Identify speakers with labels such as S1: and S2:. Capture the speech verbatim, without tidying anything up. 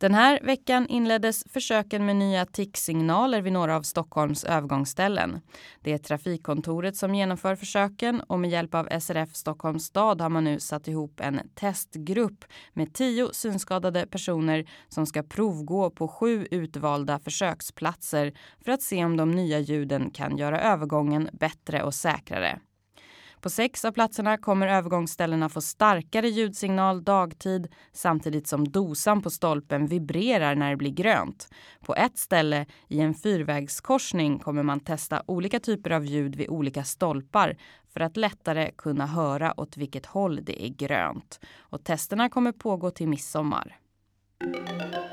S1: Den här veckan inleddes försöken med nya ticksignaler vid några av Stockholms övergångsställen. Det är trafikkontoret som genomför försöken och med hjälp av S R F Stockholms stad har man nu satt ihop en testgrupp med tio synskadade personer som ska provgå på sju utvalda försöksplatser för att se om de nya ljuden kan göra övergången bättre och säkrare. På sex av platserna kommer övergångsställena få starkare ljudsignal dagtid samtidigt som dosan på stolpen vibrerar när det blir grönt. På ett ställe i en fyrvägskorsning kommer man testa olika typer av ljud vid olika stolpar för att lättare kunna höra åt vilket håll det är grönt. Och testerna kommer pågå till midsommar.